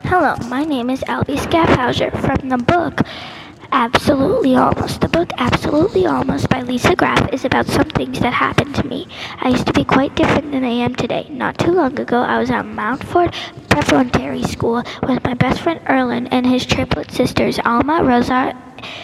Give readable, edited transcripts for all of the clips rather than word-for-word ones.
Hello, my name is Albie Schaffhauser from the book Absolutely Almost. The book Absolutely Almost by Lisa Graff is about some things that happened to me. I used to be quite different than I am today. Not too long ago, I was at Mountford Preparatory School with my best friend Erlen and his triplet sisters Alma, Rosa,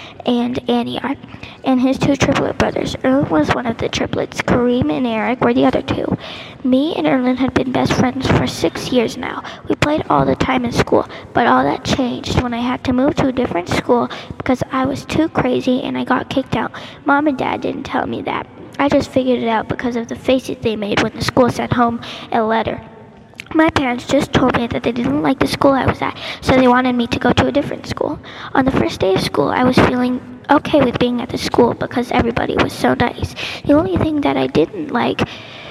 and Annie are, and his two triplet brothers. Erlen was one of the triplets. Kareem and Eric were the other two. Me and Erlen had been best friends for 6 years now. We played all the time in school, but all that changed when I had to move to a different school because I was too crazy and I got kicked out. Mom and Dad didn't tell me that. I just figured it out because of the faces they made when the school sent home a letter. My parents just told me that they didn't like the school I was at, so they wanted me to go to a different school. On the first day of school, I was feeling okay with being at the school because everybody was so nice. The only thing that I didn't like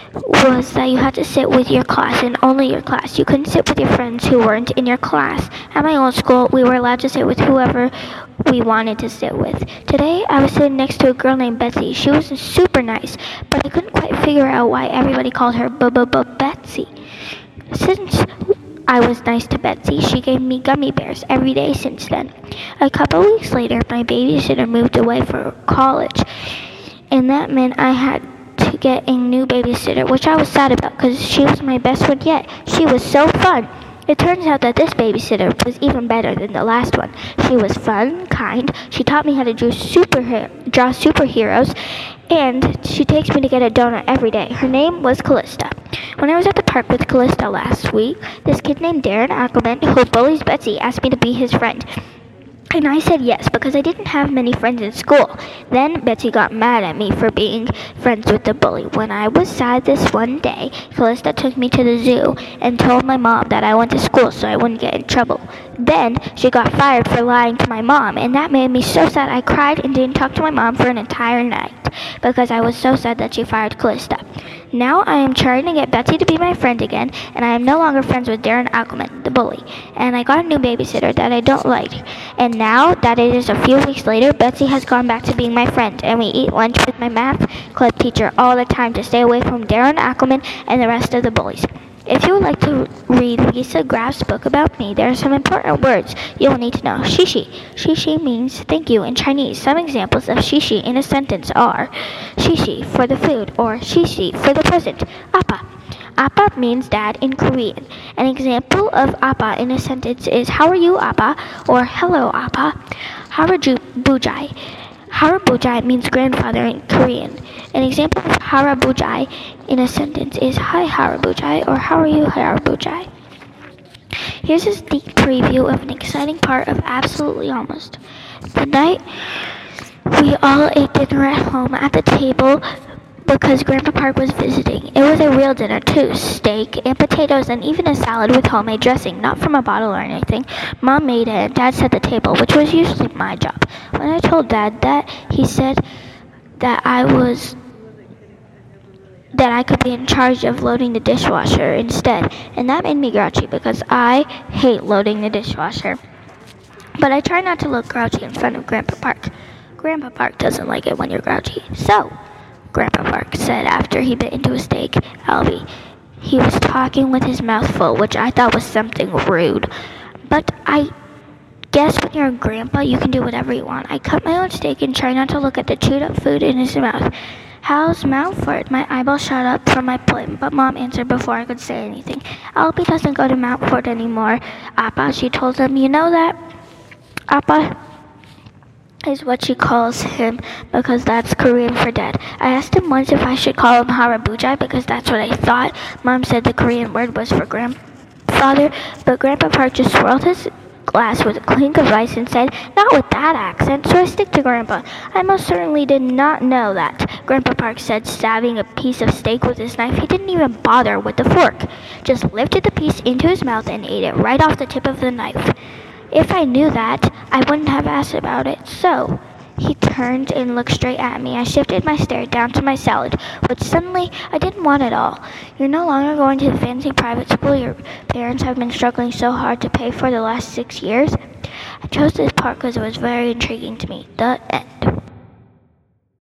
was that you had to sit with your class and only your class. You couldn't sit with your friends who weren't in your class. At my old school, we were allowed to sit with whoever we wanted to sit with. Today, I was sitting next to a girl named Betsy. She was super nice, but I couldn't quite figure out why everybody called her Betsy. Since I was nice to Betsy, she gave me gummy bears every day since then. A couple weeks later, my babysitter moved away for college, and that meant I had to get a new babysitter, which I was sad about because she was my best friend yet. She was so fun. It turns out that this babysitter was even better than the last one. She was fun, kind. She taught me how to draw superheroes, and she takes me to get a donut every day. Her name was Callista. When I was at the park with Callista last week, this kid named Darren Ackerman, who bullies Betsy, asked me to be his friend. And I said yes, because I didn't have many friends in school. Then Betsy got mad at me for being friends with the bully. When I was sad this one day, Callista took me to the zoo and told my mom that I went to school so I wouldn't get in trouble. Then she got fired for lying to my mom, and that made me so sad I cried and didn't talk to my mom for an entire night because I was so sad that she fired Callista. Now I am trying to get Betsy to be my friend again, and I am no longer friends with Darren Ackerman, the bully. And I got a new babysitter that I don't like. And now that it is a few weeks later, Betsy has gone back to being my friend, and we eat lunch with my math club teacher all the time to stay away from Darren Ackerman and the rest of the bullies. If you would like to read Lisa Graff's book about me, there are some important words you will need to know. Shishi. Shishi means thank you in Chinese. Some examples of shishi in a sentence are shishi for the food or shishi for the present. Appa. Appa means dad in Korean. An example of appa in a sentence is how are you, appa? Or hello, appa. Harabujai. Harabujai means grandfather in Korean. An example of Harabujai in a sentence is hi, Harabujai, or how are you, Harabujai? Here's a sneak preview of an exciting part of Absolutely Almost. The night we all ate dinner at home at the table because Grandpa Park was visiting. It was a real dinner too, steak and potatoes and even a salad with homemade dressing, not from a bottle or anything. Mom made it and Dad set the table, which was usually my job. When I told Dad that, he said that I could be in charge of loading the dishwasher instead, and that made me grouchy because I hate loading the dishwasher. But I try not to look grouchy in front of Grandpa Park. Grandpa Park doesn't like it when you're grouchy. So, Grandpa Park said after he bit into a steak, Albie, he was talking with his mouth full, which I thought was something rude. But I guess when you're a grandpa, you can do whatever you want. I cut my own steak and try not to look at the chewed up food in his mouth. How's Mountford? My eyeball shot up from my plate, but Mom answered before I could say anything. Albie doesn't go to Mountford anymore, Appa, she told him. You know that? Appa is what she calls him because that's Korean for dad. I asked him once if I should call him Harabujai because that's what I thought. Mom said the Korean word was for grandfather, but Grandpa Park just swirled his glass with a clink of ice and said, not with that accent, so I stick to Grandpa. I most certainly did not know that, Grandpa Park said, stabbing a piece of steak with his knife. He didn't even bother with the fork, just lifted the piece into his mouth and ate it right off the tip of the knife. If I knew that, I wouldn't have asked about it. So, he turned and looked straight at me. I shifted my stare down to my salad, which suddenly I didn't want at all. You're no longer going to the fancy private school your parents have been struggling so hard to pay for the last 6 years? I chose this part because it was very intriguing to me. The end.